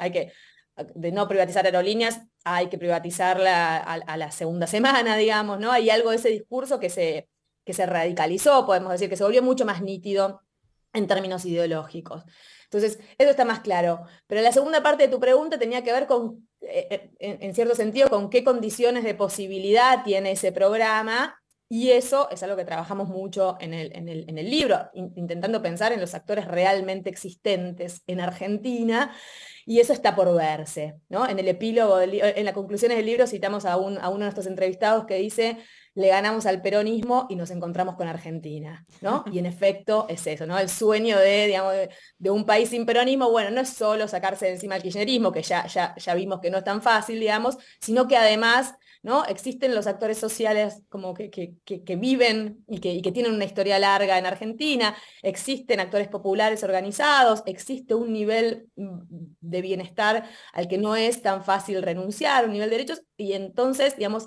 De no privatizar aerolíneas, hay que privatizarla a la segunda semana, digamos, ¿no? Hay algo de ese discurso que se radicalizó, podemos decir, que se volvió mucho más nítido en términos ideológicos. Entonces, eso está más claro. Pero la segunda parte de tu pregunta tenía que ver con, en cierto sentido, con qué condiciones de posibilidad tiene ese programa, y eso es algo que trabajamos mucho en el libro, intentando pensar en los actores realmente existentes en Argentina, y eso está por verse, ¿no? En el epílogo, en las conclusiones del libro citamos a uno de nuestros entrevistados que dice: le ganamos al peronismo y nos encontramos con Argentina, ¿no? Y en efecto es eso, ¿no? El sueño de un país sin peronismo, bueno, no es solo sacarse de encima el kirchnerismo, que ya vimos que no es tan fácil, digamos, sino que además, ¿no? Existen los actores sociales como que viven y que tienen una historia larga en Argentina, existen actores populares organizados, existe un nivel de bienestar al que no es tan fácil renunciar, un nivel de derechos, y entonces, digamos,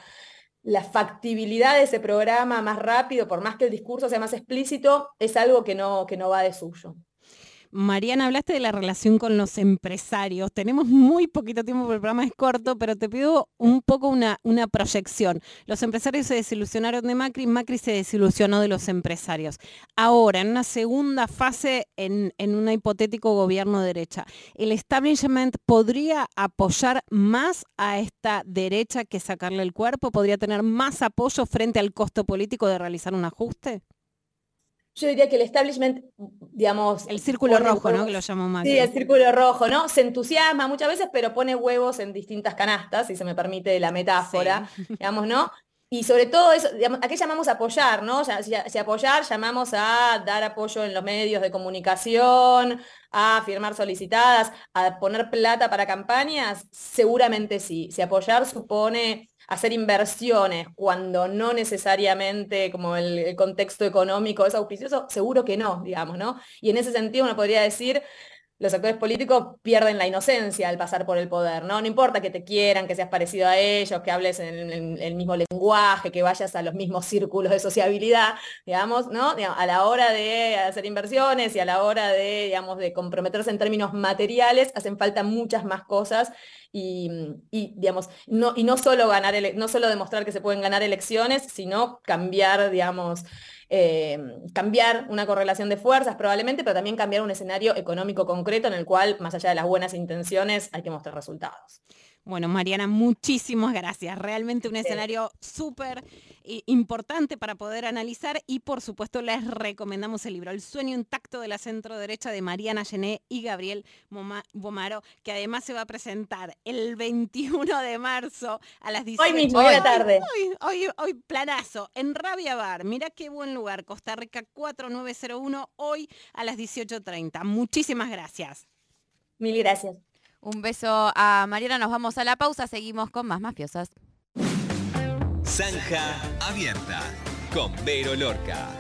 la factibilidad de ese programa más rápido, por más que el discurso sea más explícito, es algo que no va de suyo. Mariana, hablaste de la relación con los empresarios. Tenemos muy poquito tiempo porque el programa es corto, pero te pido un poco una proyección. Los empresarios se desilusionaron de Macri, Macri se desilusionó de los empresarios. Ahora, en una segunda fase, en un hipotético gobierno de derecha, ¿el establishment podría apoyar más a esta derecha que sacarle el cuerpo? ¿Podría tener más apoyo frente al costo político de realizar un ajuste? Yo diría que el establishment, digamos... El círculo rojo, ¿no? Que lo llamó Macri. Sí, el círculo rojo, ¿no? Se entusiasma muchas veces, pero pone huevos en distintas canastas, si se me permite la metáfora, sí. Digamos, ¿no? Y sobre todo eso, digamos, ¿a qué llamamos a apoyar, no? Si apoyar, llamamos a dar apoyo en los medios de comunicación, a firmar solicitadas, a poner plata para campañas, seguramente sí. Si apoyar supone hacer inversiones cuando no necesariamente como el contexto económico es auspicioso, seguro que no, digamos, ¿no? Y en ese sentido uno podría decir, los actores políticos pierden la inocencia al pasar por el poder, ¿no? No importa que te quieran, que seas parecido a ellos, que hables en el mismo lenguaje, que vayas a los mismos círculos de sociabilidad, digamos, ¿no? A la hora de hacer inversiones y a la hora de, digamos, de comprometerse en términos materiales, hacen falta muchas más cosas y digamos, no solo demostrar que se pueden ganar elecciones, sino cambiar, digamos, cambiar una correlación de fuerzas probablemente, pero también cambiar un escenario económico concreto en el cual, más allá de las buenas intenciones, hay que mostrar resultados. Bueno, Mariana, muchísimas gracias. Realmente un escenario súper importante para poder analizar y, por supuesto, les recomendamos el libro El sueño intacto de la centro-derecha de Mariana Gené y Gabriel Bomaro, que además se va a presentar el 21 de marzo a las 18. Hoy mismo, de la tarde. Hoy planazo, en Rabia Bar. Mirá qué buen lugar, Costa Rica 4901, hoy a las 18:30. Muchísimas gracias. Mil gracias. Un beso a Mariana, nos vamos a la pausa, seguimos con más mafiosas. Zanja abierta con Vero Lorca.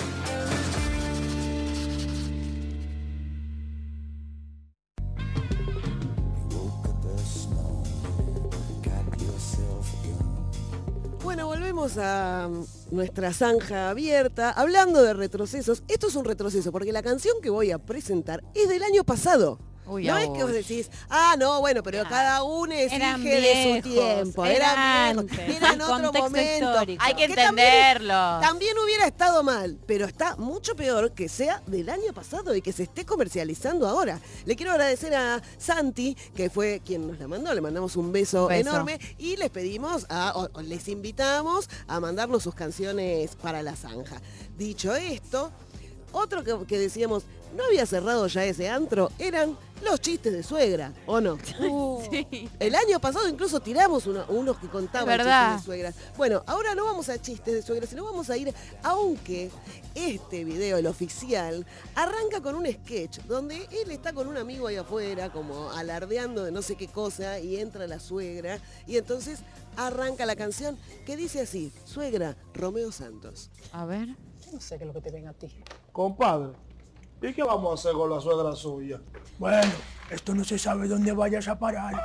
Bueno, volvemos a nuestra zanja abierta, hablando de retrocesos. Esto es un retroceso porque la canción que voy a presentar es del año pasado. Uy, No es que vos decís, no, bueno, pero cada uno Eran exige de su viejos, tiempo. eran Viejos, antes, era en el otro contexto momento. histórico. Hay que Que entenderlo. También hubiera estado mal, pero está mucho peor que sea del año pasado y que se esté comercializando ahora. Le quiero agradecer a Santi, que fue quien nos la mandó, le mandamos un beso enorme y les pedimos, o les invitamos a mandarnos sus canciones para la zanja. Dicho esto, otro que decíamos, no había cerrado ya ese antro, eran los chistes de suegra, ¿o no? Sí. El año pasado incluso tiramos unos que contaban ¿Verdad? chistes de suegras. Bueno, ahora no vamos a chistes de suegras, sino vamos a ir, aunque este video, el oficial, arranca con un sketch donde él está con un amigo ahí afuera, como alardeando de no sé qué cosa, y entra la suegra, y entonces arranca la canción que dice así, Suegra, Romeo Santos. A ver. No sé qué es lo que te ven a ti. Compadre, ¿y qué vamos a hacer con la suegra suya? Bueno, esto no se sabe dónde vayas a parar.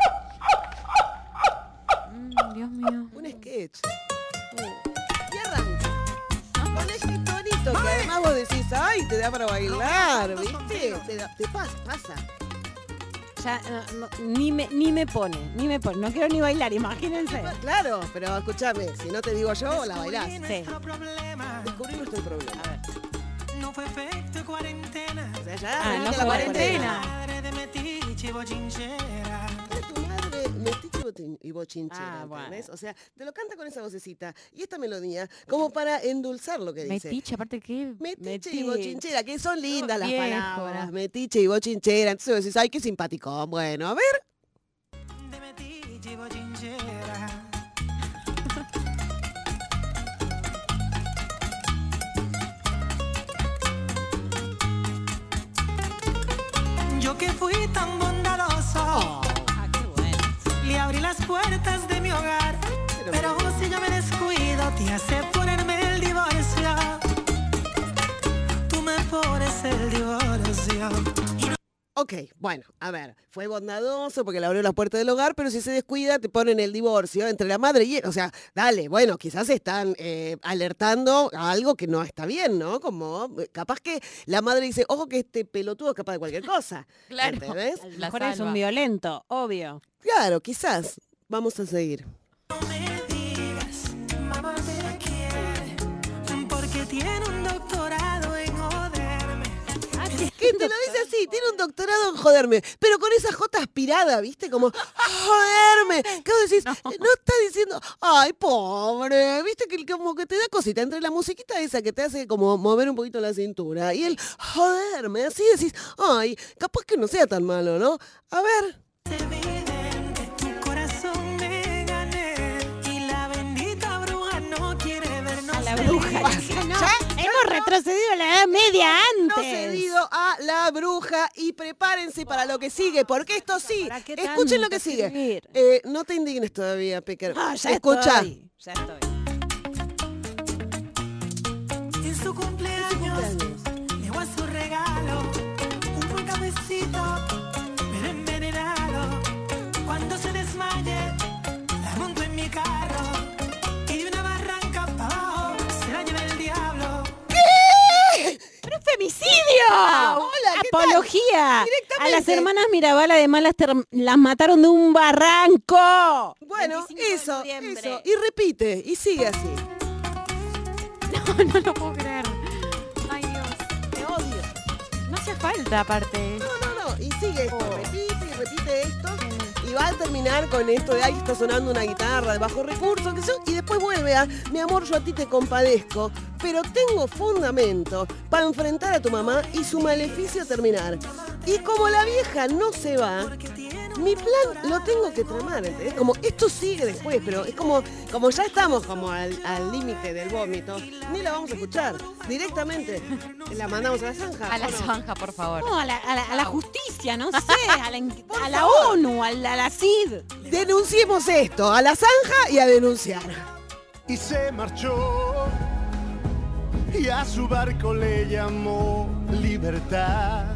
Dios mío. Un sketch. Y arranca. Con este tonito que además vos decís, ay, te da para bailar, ¿viste? Te pasa. Ya ni me pone. No quiero ni bailar, imagínense. Claro, pero escúchame, si no te digo yo, la bailás. Sí. Descubrí nuestro problema. A ver. No fue efecto cuarentena. O sea, ya no la fue cuarentena. Madre de metiche y bochinchera. Es tu madre metiche y bochinchera, Ah, bueno. ¿entendés? O sea, te lo canta con esa vocecita y esta melodía como para endulzar lo que dice. Metiche, aparte que... Metiche y bochinchera, que son lindas las Viejo. palabras. Metiche y bochinchera. Entonces vos decís, ay, qué simpático. Bueno, a ver. De metiche y bochinchera. Yo que fui tan bondadoso, Qué bueno. le abrí las puertas de mi hogar, pero si yo me descuido, te hace ponerme el divorcio. Tú me pones el divorcio. Ok, bueno, a ver, fue bondadoso porque le abrió la puerta del hogar, pero si se descuida te ponen el divorcio entre la madre y él. O sea, dale, bueno, quizás están alertando a algo que no está bien, ¿no? Como capaz que la madre dice, ojo que este pelotudo es capaz de cualquier cosa. Claro. ¿Entendés? A lo La mejor es salva. un violento, obvio. Claro, quizás. Vamos a seguir. No me digas, mamá te quiere, porque tiene un doctorado en joderme. Que te lo dice así, tiene un doctorado en joderme, pero con esa J aspirada, ¿viste? Como, joderme. ¿Qué vos decís? No está diciendo, ay, pobre, ¿viste? Que como que te da cosita entre la musiquita esa que te hace como mover un poquito la cintura y el joderme, así decís, ay, capaz que no sea tan malo, ¿no? A ver. Es evidente, tu corazón me gané y la bendita bruja no quiere vernos. A la felices. bruja. No, hemos retrocedido a la edad media No antes. cedido a la bruja y prepárense para lo que sigue, porque esto sí, ¿Para qué escuchen lo tanto que sigue. escribir? No te indignes todavía, Pecker. Ah, ya Escucha. estoy. Ya estoy. En su cumpleaños le voy a su regalo un buen cafecito, pero envenenado. Cuando se desmaye, la monto en mi carro y de una barranca para abajo se la lleva el diablo. ¡Pero femicidio! Hola, ¿qué tal? ¡Apología! Directamente. A las hermanas Mirabal además las mataron de un barranco. Bueno, 25 de eso. noviembre. Y repite, y sigue así. No lo puedo creer. Ay, Dios. Te odio. No hace falta, aparte. No. Y sigue esto, repite esto. Y va a terminar con esto de ahí está sonando una guitarra de bajo recurso, qué sé yo, y después vuelve a, mi amor, yo a ti te compadezco, pero tengo fundamento para enfrentar a tu mamá y su maleficio terminar. Y como la vieja no se va, mi plan lo tengo que tramar, ¿entendés? Como esto sigue después, pero es como ya estamos como al límite del vómito, ni la vamos a escuchar. Directamente la mandamos a la zanja. A la ¿o no? zanja, por favor. No, a la justicia, no sé, a la ONU, a la CID. Denunciemos esto, a la zanja y a denunciar. Y se marchó y a su barco le llamó Libertad.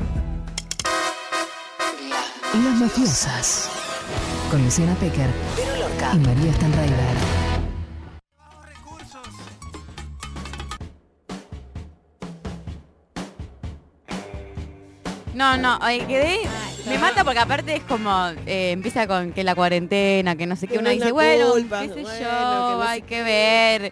Las mafiosas. Con Luciana Pecker y María Stanraiver. No, quedé Me mata porque aparte es como, empieza con que la cuarentena, que no sé qué, Que uno no es dice, la bueno, culpa, qué sé bueno, yo, que no hay sé que qué. ver.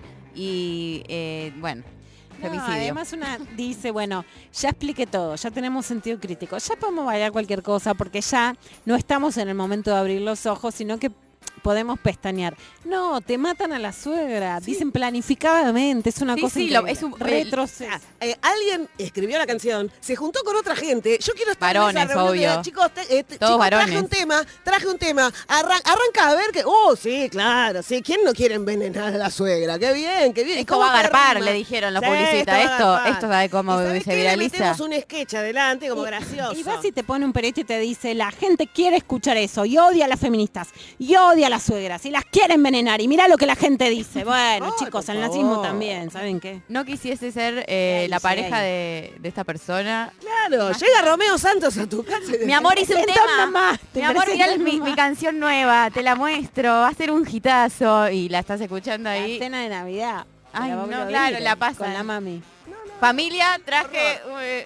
Y bueno, No, femicidio. además una dice, bueno, ya expliqué todo, ya tenemos sentido crítico, ya podemos bailar cualquier cosa porque ya no estamos en el momento de abrir los ojos, sino que podemos pestañear. No, te matan a la suegra, dicen planificadamente, es una Sí, cosa sí, increíble. es un retroceso. Alguien escribió la canción, se juntó con otra gente. Yo quiero estar Varones, en esa reunión de, obvio. chicos, Todos chicos, varones. traje un tema. Arranca a ver que. Sí, claro, sí. ¿Quién no quiere envenenar a la suegra? Qué bien, qué bien. ¿Y Esto cómo va a te agarpar, rima? le dijeron los Sí, publicistas. esto va a agarpar. Esto sabe cómo ¿Y sabés se qué? Le viraliza. metemos un sketch adelante como gracioso. Y vas y te pone un perito y te dice, la gente quiere escuchar eso, y odia a las feministas, y odia a las suegras, y las quiere envenenar, y mira lo que la gente dice. Bueno, Ay, chicos, por el nazismo favor. también, ¿saben qué? No quisiese ser Ay, la sí, pareja ay. de esta persona. Claro, llega Romeo Santos a tu casa y Mi amor, hice un presento tema. mamá, te Mi amor, mirá presento mi mamá. canción nueva, te la muestro, va a ser un hitazo. Y la estás escuchando La ahí. cena de Navidad. Ay, la vamos no, a claro, oír, la pasan. con la mami. Familia, traje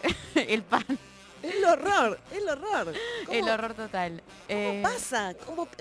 el pan. El horror, el horror. El horror total. ¿Cómo pasa?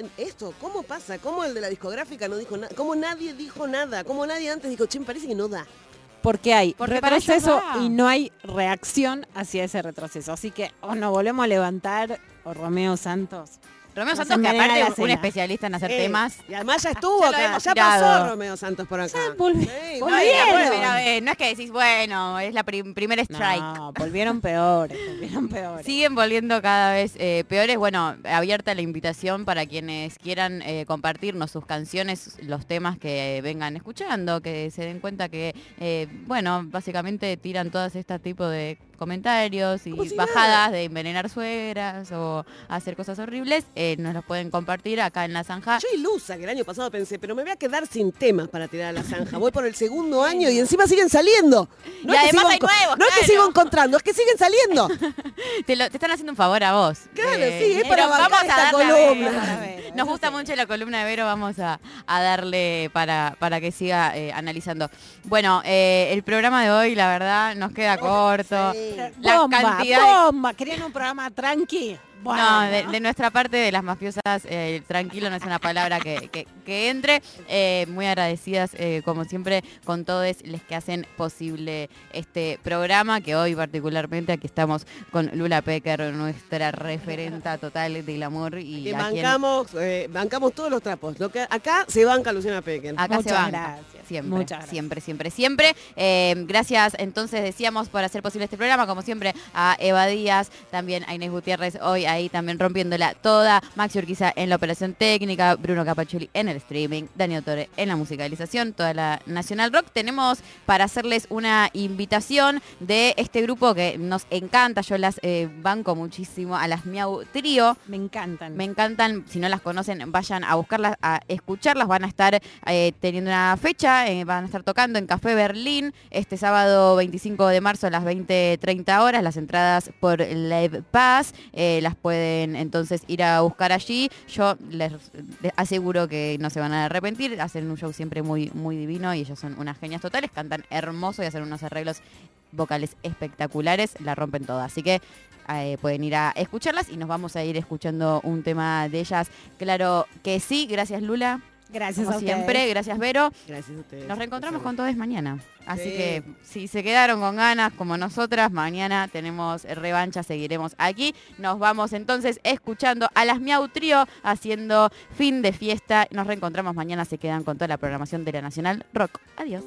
¿Cómo pasa? ¿Cómo el de la discográfica no dijo nada? ¿Cómo nadie dijo nada? ¿Cómo nadie antes dijo, che, me parece que no da? Porque hay Porque para ellos retroceso da. y no hay reacción hacia ese retroceso. Así que o nos volvemos a levantar o Romeo Santos. Romeo Nos Santos, que envenena aparte la es un cena. especialista en hacer temas. Y además ya estuvo Ya lo acá, hemos ya tirado. pasó Romeo Santos por acá. volvieron. Sí, No, bueno, y la Volvieron. primera vez, no es que decís, bueno, es la primera strike. No, volvieron peores, volvieron peores. Siguen volviendo cada vez peores. Bueno, abierta la invitación para quienes quieran compartirnos sus canciones, los temas que vengan escuchando, que se den cuenta que, bueno, básicamente tiran todas este tipo de comentarios y Como si bajadas nada. de envenenar suegras o hacer cosas horribles. Nos los pueden compartir acá en La Zanja. Yo ilusa que el año pasado pensé, pero me voy a quedar sin temas para tirar a la zanja. Voy por el segundo año y encima siguen saliendo. Y además hay nuevos, No es que claro. sigo encontrando, es que siguen saliendo. Te están haciendo un favor a vos. Claro, sí, es pero para bancar vamos a esta darle a columna. Vero. Nos gusta mucho la columna de Vero, vamos a darle para que siga analizando. Bueno, el programa de hoy, la verdad, nos queda corto. Sí. La Bomba, cantidad bomba. ¿Querían un programa tranqui? Bueno. No, de nuestra parte, de las mafiosas, tranquilo no es una palabra que entre. Muy agradecidas, como siempre, con todos los que hacen posible este programa, que hoy particularmente aquí estamos con Lula Pecker, nuestra referenta total del amor. Y Que a quien bancamos todos los trapos. Lo que acá se banca Luciana Pecker. acá se Muchas banca. gracias. Siempre, Muchas gracias. siempre. Gracias, entonces, decíamos, por hacer posible este programa, como siempre, a Eva Díaz, también a Inés Gutiérrez, hoy ahí también rompiéndola toda, Maxi Urquiza en la operación técnica, Bruno Capachuli en el streaming, Daniel Torre en la musicalización, toda la Nacional Rock. Tenemos para hacerles una invitación de este grupo que nos encanta, yo las banco muchísimo, a las Miau Trío. Me encantan. Me encantan, si no las conocen, vayan a buscarlas, a escuclarlas. Van a estar teniendo una fecha, van a estar tocando en Café Berlín este sábado 25 de marzo a las 20:30 horas. Las entradas por Live Pass las pueden entonces ir a buscar allí. Yo les aseguro que no se van a arrepentir. Hacen un show siempre muy, muy divino y ellos son unas genias totales. Cantan hermoso y hacen unos arreglos vocales espectaculares. La rompen toda. Así que pueden ir a escucharlas y nos vamos a ir escuchando un tema de ellas. Claro que sí. Gracias, Lula. Gracias Como a siempre, ustedes. gracias, Vero. Gracias a ustedes. Nos reencontramos con todos mañana. Así Sí. que si se quedaron con ganas como nosotras, mañana tenemos revancha, seguiremos aquí. Nos vamos entonces escuchando a las Miau Trío haciendo Fin de Fiesta. Nos reencontramos mañana, se quedan con toda la programación de la Nacional Rock. Adiós.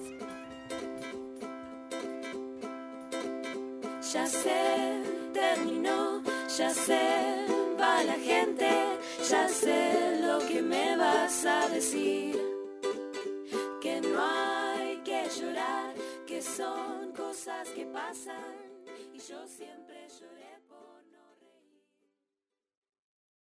Ya se terminó, ya se va la gente, ya sé lo que me vas a decir. Que no hay que llorar, que son cosas que pasan y yo siempre lloré.